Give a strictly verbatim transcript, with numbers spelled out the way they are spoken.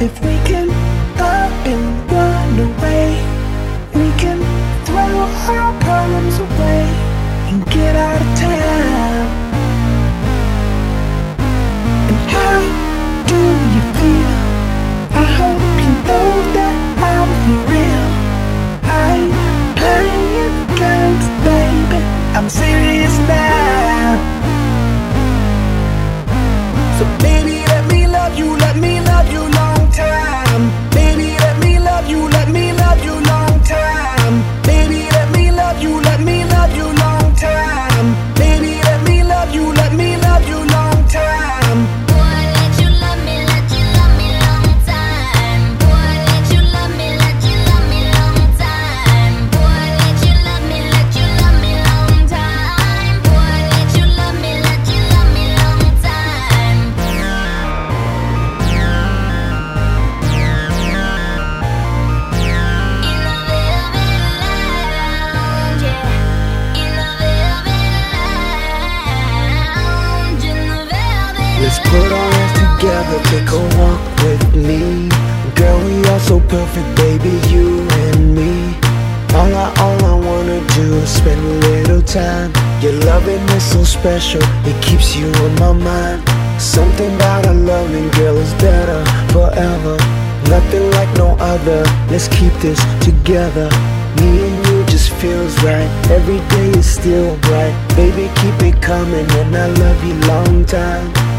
If we can up and run away, we can throw our problems away and get out of town. And how do you feel? I hope you know that I'm for real. I ain't playing games, baby, I'm serious now. So baby, let me love you, let me love you long time. Baby, let me love you, let me love you long time. Baby, let me love you, let me love you long time. Baby, let me love you, let me love you long time. Boy, let you love me, let you love me long time. Boy, let you love me, let you love me long time. Boy, let you love me, let you love me long time. Boy, let you love me, let you love me long time. Let's put our hands together, take a walk with me. Girl, we are so perfect, baby, you and me. All I, all I wanna do is spend a little time. Your loving is so special, it keeps you on my mind. Something about our loving, girl, is better forever. Nothing like no other, let's keep this together. Me and you just feels right, every day is still bright. Baby, keep it coming and I love you long time.